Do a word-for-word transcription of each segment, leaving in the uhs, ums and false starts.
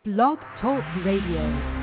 Blog Talk Radio.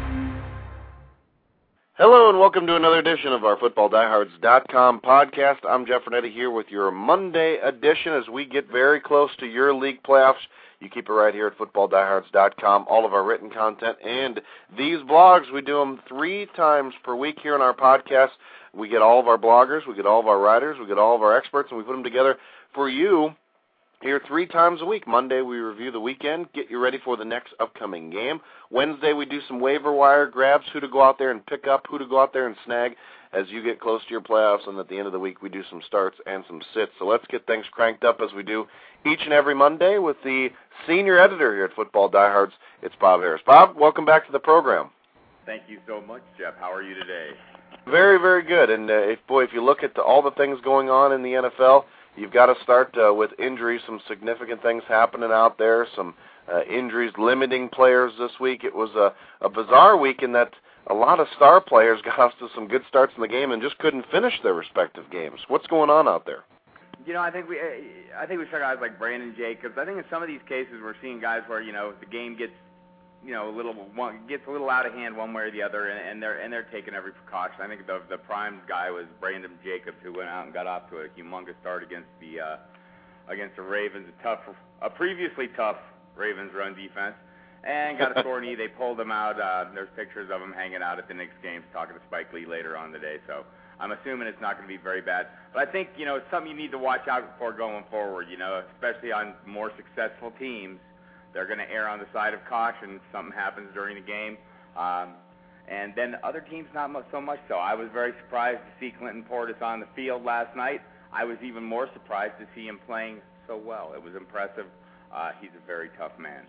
Hello and welcome to another edition of our Football Diehards dot com podcast. I'm Jeff Renetti here with your Monday edition as we get very close to your league playoffs. You keep it right here at Football Diehards dot com. All of our written content and these blogs, we do them three times per week here on our podcast. We get all of our bloggers, we get all of our writers, we get all of our experts, and we put them together for you here three times a week. Monday, we review the weekend, get you ready for the next upcoming game. Wednesday, we do some waiver wire grabs, who to go out there and pick up, who to go out there and snag as you get close to your playoffs. And at the end of the week, we do some starts and some sits. So let's get things cranked up as we do each and every Monday with the senior editor here at Football Diehards. It's Bob Harris. Bob, welcome back to the program. Thank you so much, Jeff. How are you today? Very, very good. And, uh, if, boy, if you look at the, all the things going on in the N F L, you've got to start uh, with injuries, some significant things happening out there, some uh, injuries limiting players this week. It was a, a bizarre week in that a lot of star players got off to some good starts in the game and just couldn't finish their respective games. What's going on out there? You know, I think we I think we saw guys like Brandon Jacobs. I think in some of these cases we're seeing guys where, you know, the game gets, you know, a little one, gets a little out of hand one way or the other, and, and they're and they're taking every precaution. I think the the prime guy was Brandon Jacobs, who went out and got off to a humongous start against the uh, against the Ravens, a tough, a previously tough Ravens run defense, and got a sore knee. They pulled him out. Uh, there's pictures of him hanging out at the Knicks games, talking to Spike Lee later on today. So I'm assuming it's not going to be very bad. But I think, you know, it's something you need to watch out for going forward. You know, especially on more successful teams. They're going to err on the side of caution if something happens during the game. Um, and then other teams, not much, so much so. I was very surprised to see Clinton Portis on the field last night. I was even more surprised to see him playing so well. It was impressive. Uh, he's a very tough man.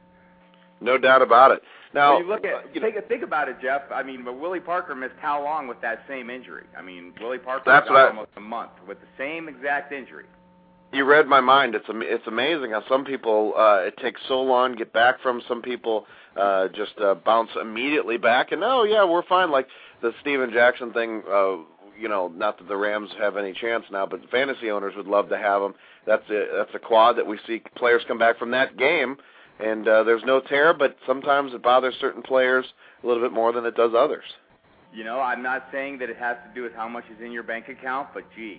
No doubt about it. Now, when you look at, take a think about it, Jeff. I mean, but Willie Parker missed how long with that same injury? I mean, Willie Parker that's was I, almost a month with the same exact injury. You read my mind. It's it's amazing how some people uh, it takes so long to get back from. Some people uh, just uh, bounce immediately back, and oh yeah, we're fine. Like the Steven Jackson thing. Uh, you know, not that the Rams have any chance now, but fantasy owners would love to have him. That's a that's a quad that we see players come back from that game, and uh, there's no tear, but sometimes it bothers certain players a little bit more than it does others. You know, I'm not saying that it has to do with how much is in your bank account, but gee.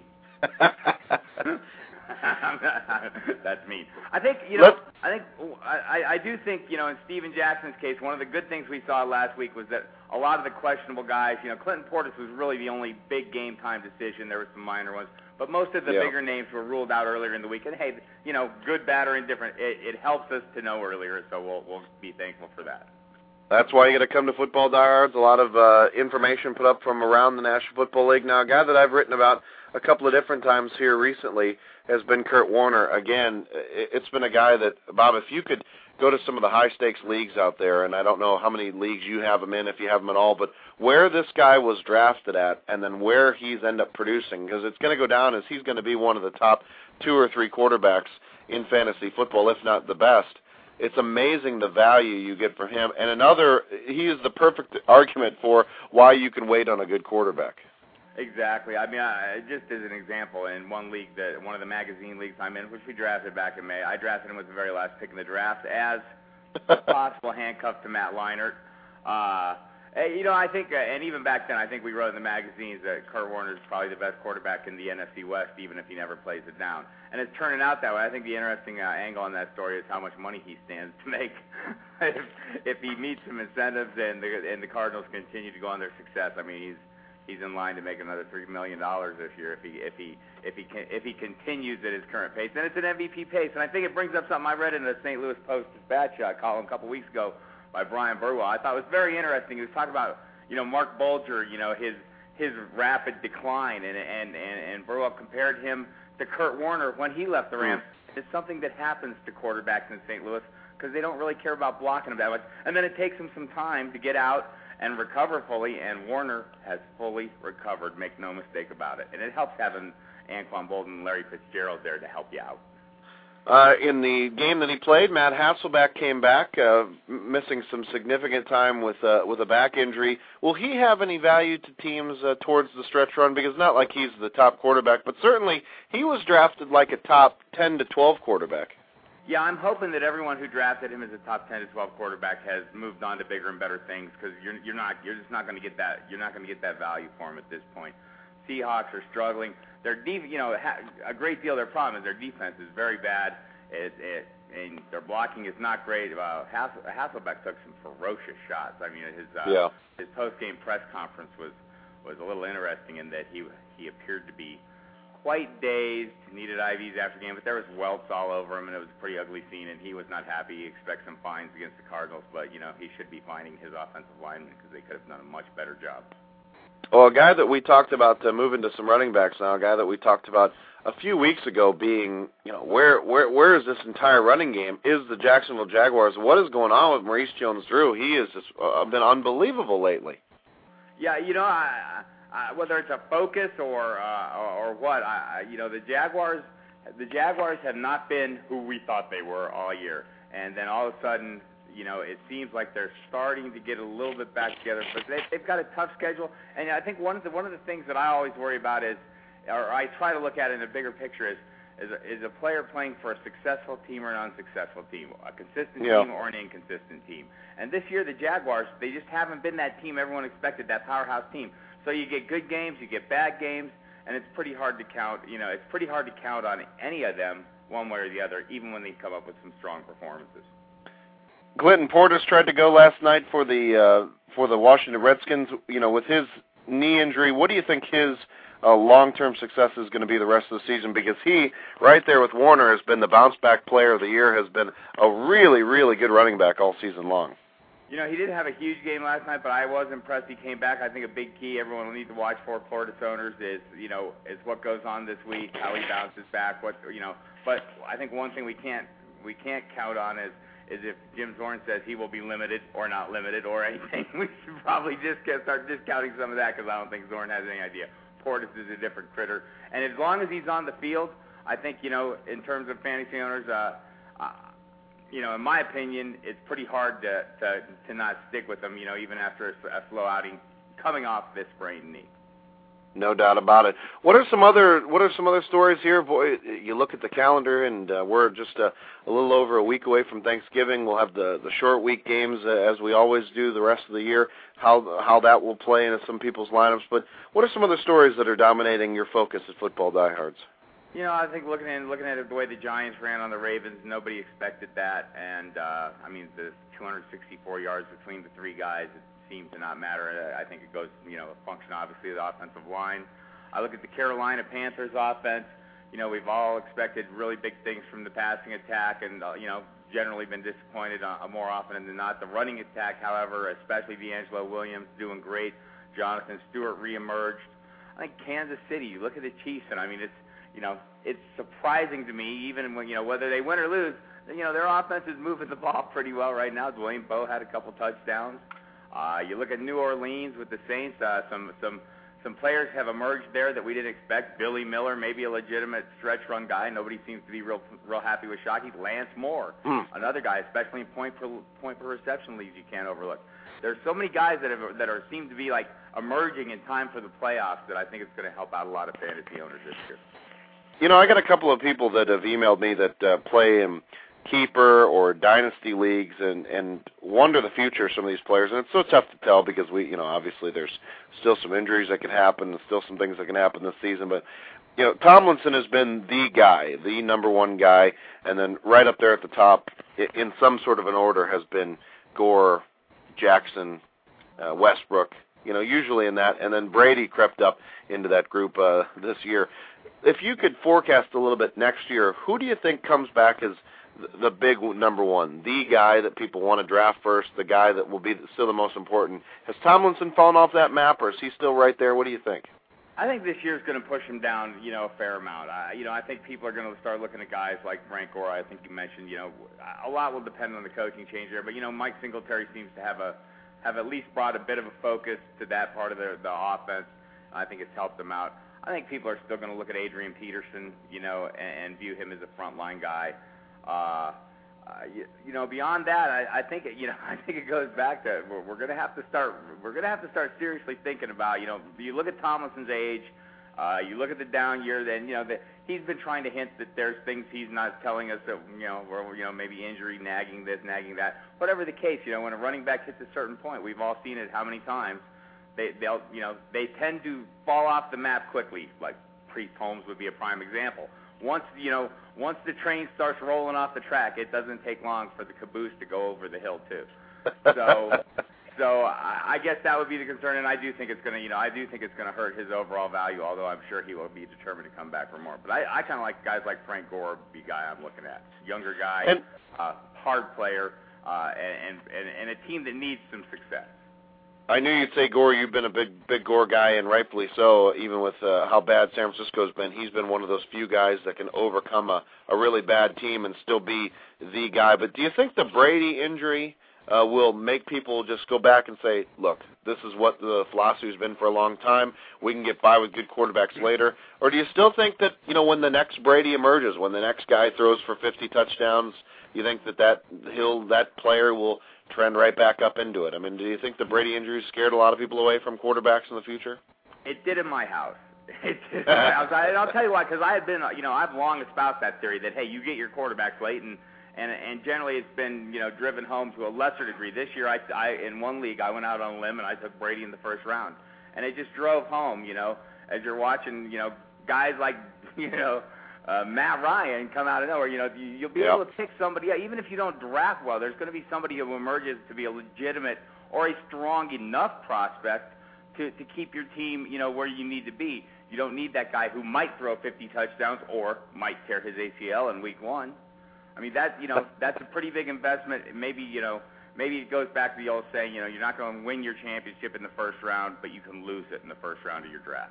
That's mean. I think, you know, Let's, I think, I, I do think, you know, in Steven Jackson's case, one of the good things we saw last week was that a lot of the questionable guys, you know, Clinton Portis was really the only big game time decision. There were some minor ones, but most of the yeah. bigger names were ruled out earlier in the week. And hey, you know, good, bad, or indifferent, it, it helps us to know earlier, so we'll we'll be thankful for that. That's why you got to come to Football Diehards. A lot of uh, information put up from around the National Football League. Now, a guy that I've written about a couple of different times here recently has been Kurt Warner. Again, it's been a guy that, Bob, if you could go to some of the high-stakes leagues out there, and I don't know how many leagues you have him in, if you have him at all, but where this guy was drafted at and then where he's ended up producing, because it's going to go down as he's going to be one of the top two or three quarterbacks in fantasy football, if not the best. It's amazing the value you get from him. And another, he is the perfect argument for why you can wait on a good quarterback. Exactly. I mean, I, just as an example, in one league, that one of the magazine leagues I'm in, which we drafted back in May, I drafted him with the very last pick in the draft as a possible handcuff to Matt Leinart. Uh, you know, I think, uh, and even back then, I think we wrote in the magazines that Kurt Warner is probably the best quarterback in the N F C West, even if he never plays it down. And it's turning out that way. I think the interesting uh, angle on that story is how much money he stands to make if, if he meets some incentives and the, and the Cardinals continue to go on their success. I mean, he's He's in line to make another three million dollars this year if he if he if he can, if he continues at his current pace. And it's an M V P pace. And I think it brings up something I read in the Saint Louis Post-Dispatch uh, column a couple weeks ago by Brian Burwell. I thought it was very interesting. He was talking about, you know, Mark Bulger, you know, his his rapid decline, and and and, and Burwell compared him to Kurt Warner when he left the Rams. It's something that happens to quarterbacks in Saint Louis because they don't really care about blocking them that much. And then it takes them some time to get out and recover fully, and Warner has fully recovered, make no mistake about it. And it helps having Anquan Bolden and Larry Fitzgerald there to help you out. Uh, in the game that he played, Matt Hasselbeck came back, uh, missing some significant time with uh, with a back injury. Will he have any value to teams uh, towards the stretch run? Because not like he's the top quarterback, but certainly he was drafted like a top ten to twelve quarterback. Yeah, I'm hoping that everyone who drafted him as a top ten to twelve quarterback has moved on to bigger and better things, because you're you're not you're just not going to get that you're not going to get that value for him at this point. Seahawks are struggling. Their def- you know ha- a great deal of their problem is their defense is very bad. It, it and their blocking is not great. Uh, Hassel- Hasselbeck took some ferocious shots. I mean, his uh, yeah. his post-game press conference was was a little interesting in that he he appeared to be quite dazed, needed I Vs after game, but there was welts all over him, and it was a pretty ugly scene, and he was not happy. He expects some fines against the Cardinals, but, you know, he should be fining his offensive linemen because they could have done a much better job. Well, a guy that we talked about, uh, moving to some running backs now, a guy that we talked about a few weeks ago being, you know, where where where is this entire running game, is the Jacksonville Jaguars. What is going on with Maurice Jones-Drew? He has just uh, been unbelievable lately. Yeah, you know, I... Uh, whether it's a focus or uh, or, or what, I, you know, the Jaguars, the Jaguars have not been who we thought they were all year, and then all of a sudden, you know, it seems like they're starting to get a little bit back together. But they, they've got a tough schedule, and I think one of the one of the things that I always worry about is, or I try to look at it in a bigger picture, is is a, is a player playing for a successful team or an unsuccessful team, a consistent yeah. team or an inconsistent team. And this year, the Jaguars, they just haven't been that team everyone expected, that powerhouse team. So you get good games, you get bad games, and it's pretty hard to count. You know, it's pretty hard to count on any of them one way or the other, even when they come up with some strong performances. Clinton Portis tried to go last night for the uh, for the Washington Redskins. You know, with his knee injury, what do you think his uh, long-term success is going to be the rest of the season? Because he, right there with Warner, has been the bounce-back player of the year, has been a really, really good running back all season long. You know, he didn't have a huge game last night, but I was impressed. He came back. I think a big key everyone will need to watch for Florida owners is, you know, is what goes on this week, how he bounces back, what, you know. But I think one thing we can't we can't count on is is if Jim Zorn says he will be limited or not limited or anything, we should probably just get, start discounting some of that because I don't think Zorn has any idea. Portis is a different critter, and as long as he's on the field, I think, you know, in terms of fantasy owners, uh, uh, you know, in my opinion, it's pretty hard to, to to not stick with them, you know, even after a, a slow outing coming off this sprained knee. No doubt about it. What are some other What are some other stories here? Boy, you look at the calendar, and uh, we're just uh, a little over a week away from Thanksgiving. We'll have the the short week games uh, as we always do the rest of the year. How how that will play into some people's lineups. But what are some other stories that are dominating your focus at Football Diehards? You know, I think looking at looking at it, the way the Giants ran on the Ravens, nobody expected that. And, uh, I mean, the two hundred sixty-four yards between the three guys, it seemed to not matter. I think it goes, you know, a function, obviously, of the offensive line. I look at the Carolina Panthers offense. You know, we've all expected really big things from the passing attack and, uh, you know, generally been disappointed uh, more often than not. The running attack, however, especially D'Angelo Williams, doing great. Jonathan Stewart reemerged. I think Kansas City, you look at the Chiefs, and, I mean, it's, you know, it's surprising to me, even when, you know, whether they win or lose, you know, their offense is moving the ball pretty well right now. Dwayne Bowe had a couple touchdowns. Uh, you look at New Orleans with the Saints, uh, some some some players have emerged there that we didn't expect. Billy Miller, maybe a legitimate stretch run guy. Nobody seems to be real real happy with Shockey. Lance Moore, mm. another guy, especially in point per point per reception leagues, you can't overlook. There's so many guys that have that are seem to be like emerging in time for the playoffs that I think it's going to help out a lot of fantasy owners this year. You know, I got a couple of people that have emailed me that uh, play in keeper or dynasty leagues and, and wonder the future of some of these players. And it's so tough to tell because we, you know, obviously there's still some injuries that can happen and still some things that can happen this season. But, you know, Tomlinson has been the guy, the number one guy. And then right up there at the top, in some sort of an order, has been Gore, Jackson, uh, Westbrook, you know, usually in that. And then Brady crept up into that group uh, this year. If you could forecast a little bit next year, who do you think comes back as the big number one, the guy that people want to draft first, the guy that will be still the most important? Has Tomlinson fallen off that map, or is he still right there? What do you think? I think this year's going to push him down, you know, a fair amount. Uh, you know, I think people are going to start looking at guys like Frank Gore. I think you mentioned, you know, a lot will depend on the coaching change there, but you know, Mike Singletary seems to have a have at least brought a bit of a focus to that part of the the offense. I think it's helped them out. I think people are still going to look at Adrian Peterson, you know, and, and view him as a frontline guy. Uh, uh, you, you know, beyond that, I, I think it, you know, I think it goes back to we're, we're going to have to start. We're going to have to start seriously thinking about. You know, you look at Tomlinson's age. Uh, you look at the down year, then, you know, the, he's been trying to hint that there's things he's not telling us that, you know, or, you know, maybe injury, nagging this, nagging that. Whatever the case, you know, when a running back hits a certain point, we've all seen it how many times, they, they'll, you know, they tend to fall off the map quickly. Like Priest Holmes would be a prime example. Once, you know, once the train starts rolling off the track, it doesn't take long for the caboose to go over the hill, too. So... So I, I guess that would be the concern, and I do think it's going to, you know, I do think it's going to hurt his overall value. Although I'm sure he will be determined to come back for more. But I, I kind of like guys like Frank Gore, the guy I'm looking at, younger guy, and, uh, hard player, uh, and, and and a team that needs some success. I knew you'd say Gore. You've been a big, big Gore guy, and rightfully so. Even with uh, how bad San Francisco's been, he's been one of those few guys that can overcome a, a really bad team and still be the guy. But do you think the Brady injury Uh, will make people just go back and say, look, this is what the philosophy has been for a long time. We can get by with good quarterbacks later. Or do you still think that, you know, when the next Brady emerges, when the next guy throws for fifty touchdowns, you think that that, he'll, that player will trend right back up into it? I mean, do you think the Brady injury scared a lot of people away from quarterbacks in the future? It did in my house. It did in my house. I, and I'll tell you why, because I have been, you know, I've long espoused that theory that, hey, you get your quarterbacks late, and And, and generally it's been, you know, driven home to a lesser degree. This year, I, I in one league, I went out on a limb and I took Brady in the first round. And it just drove home, you know, as you're watching, you know, guys like, you know, uh, Matt Ryan come out of nowhere. You know, you, you'll be yep. able to pick somebody, yeah, even if you don't draft well, there's going to be somebody who emerges to be a legitimate or a strong enough prospect to, to keep your team, you know, where you need to be. You don't need that guy who might throw fifty touchdowns or might tear his A C L in week one. I mean, that, you know, that's a pretty big investment. Maybe, you know, maybe it goes back to the old saying, you know, you're not going to win your championship in the first round, but you can lose it in the first round of your draft.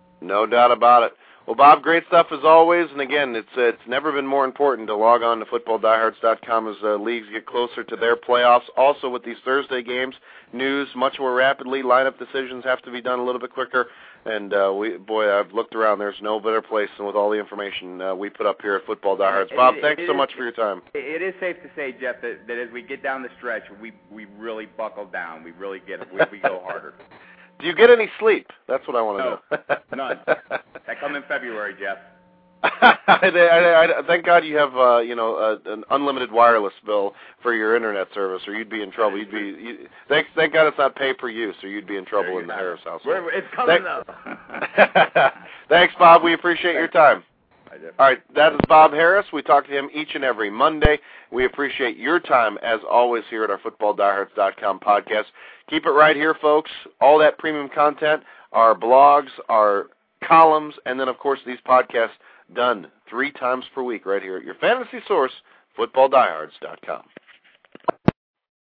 No doubt about it. Well, Bob, great stuff as always. And again, it's uh, it's never been more important to log on to football diehards dot com as uh, leagues get closer to their playoffs. Also, with these Thursday games, news much more rapidly. Lineup decisions have to be done a little bit quicker. And, uh, we, boy, I've looked around. There's no better place than with all the information uh, we put up here at Football Diehards. Bob, it, thanks it so is, much for your time. It is safe to say, Jeff, that, that as we get down the stretch, we we really buckle down. We really get we, we go harder. Do you get any sleep? That's what I want to no, know. None. That come in February, Jeff. I, I, I, thank God you have, uh, you know, uh, an unlimited wireless bill for your internet service, or you'd be in trouble. You'd be. You, thank, thank God it's not pay per use, or you'd be in trouble in the Harris household. We're, it's coming up. Thanks, Bob. We appreciate your time. All right, that is Bob Harris. We talk to him each and every Monday. We appreciate your time, as always, here at our football diehards dot com podcast. Keep it right here, folks. All that premium content, our blogs, our columns, and then, of course, these podcasts done three times per week right here at your fantasy source, football diehards dot com.